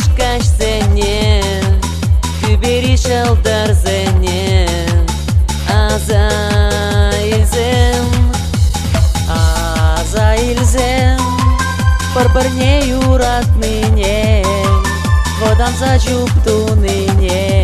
kaçsene, küberi şaldar zene, Азаильзем, парбарнею ратныне, водам зачуп туныне,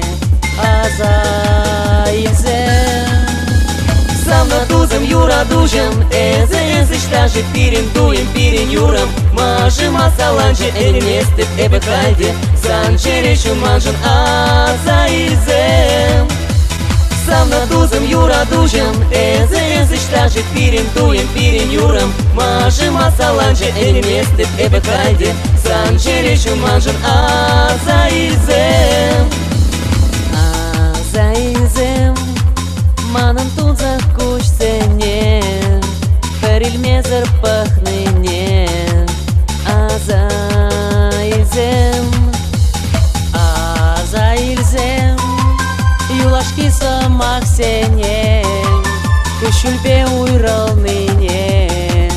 Азаильзем. Сам натузем юра дужем, эзе штажи пирин дуем пирин юрам, мажем асаланче элеместеп эбекальде, санчерешу манжен Азаильзем. Сам натузем юра дужем, эзе штажи пирин дуем пирин юрам, мажем асаланче элеместеп эбекальде, санчерешу манжен Азаильзем. Азаильзем, манан туза кушсене, перильмезер пахныне, Азаильзем. Азаильзем, юлашки самаксене, күшүлбе уйралныне,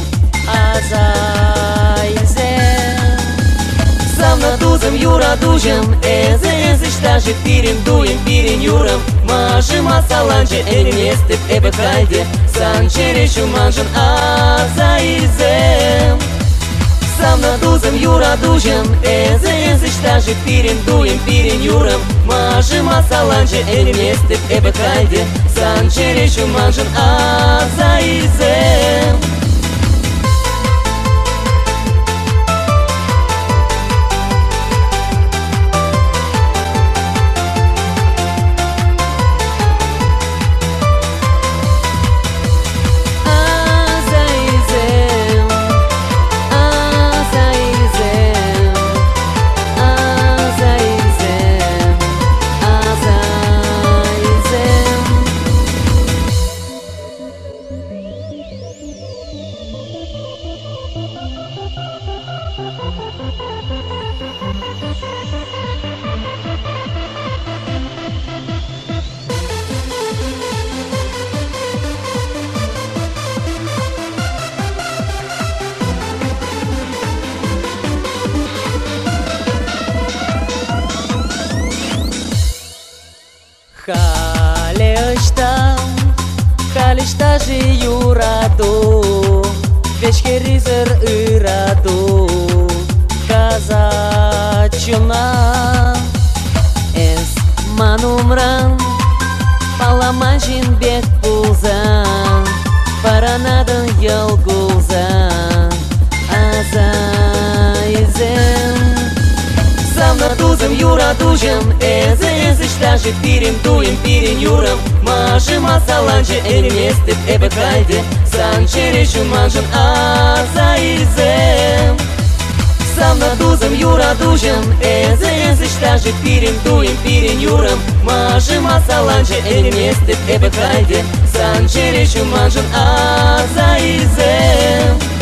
Азаильзем. Сам натузем юра дужем, эзе штажи пирин дуем пирин юрам, мажем асаланче элеместеп эбекальде, санчерешу манжен Азаильзем. Сам натузем юра дужем, эзе штажи пирин дуем пирин юрам, мажем асаланче элеместеп эбекальде, санчерешу манжен Азаильзем. Халештажи юраду, вечкеризер ираду, казачуна, эс манумран, паламаншин бек пулзан, паранадан ялгулзан, Азаильзем. Сам натузем юра дужем, эзе штажи пирин дуем пирин юрам, мажем асаланче элеместеп эбекальде, санчерешу манжен Азаильзем. Сам натузем юра дужем, эзе штажи пирин дуем пирин юрам, мажем асаланче элеместеп эбекальде, санчерешу манжен Азаильзем.